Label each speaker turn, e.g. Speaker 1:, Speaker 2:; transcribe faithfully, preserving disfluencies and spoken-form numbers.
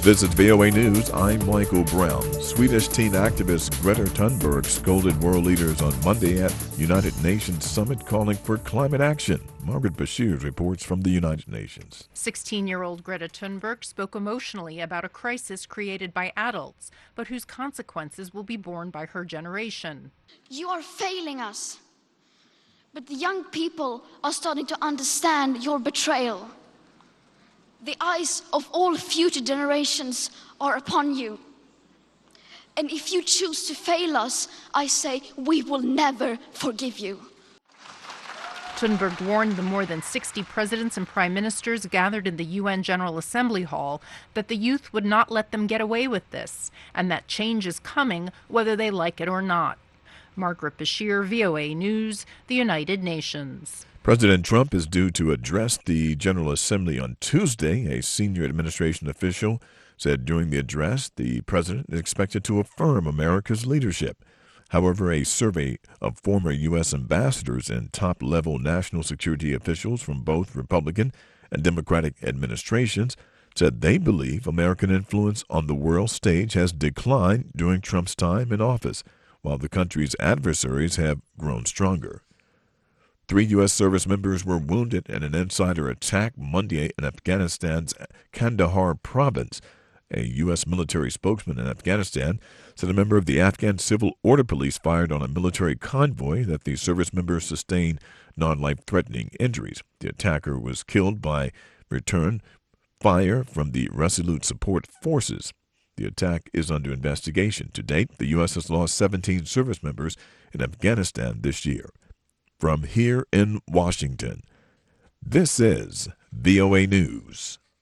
Speaker 1: This is V O A News. I'm Michael Brown. Swedish teen activist Greta Thunberg scolded world leaders on Monday at United Nations Summit calling for climate action. Margaret Bashir reports from the United Nations.
Speaker 2: sixteen-year-old Greta Thunberg spoke emotionally about a crisis created by adults, but whose consequences will be borne by her generation.
Speaker 3: You are failing us, but the young people are starting to understand your betrayal. The eyes of all future generations are upon you. And if you choose to fail us, I say we will never forgive you.
Speaker 2: Thunberg warned the more than sixty presidents and prime ministers gathered in the U N General Assembly Hall that the youth would not let them get away with this, and that change is coming whether they like it or not. Margaret Bashir, V O A News, the United Nations.
Speaker 1: President Trump is due to address the General Assembly on Tuesday. A senior administration official said during the address the president is expected to affirm America's leadership. However, a survey of former U S ambassadors and top-level national security officials from both Republican and Democratic administrations said they believe American influence on the world stage has declined during Trump's time in office, while the country's adversaries have grown stronger. Three U S service members were wounded in an insider attack Monday in Afghanistan's Kandahar province. A U S military spokesman in Afghanistan said a member of the Afghan Civil Order Police fired on a military convoy, that the service members sustained non-life-threatening injuries. The attacker was killed by return fire from the Resolute Support Forces. The attack is under investigation. To date, the U S has lost seventeen service members in Afghanistan this year. From here in Washington, this is V O A News.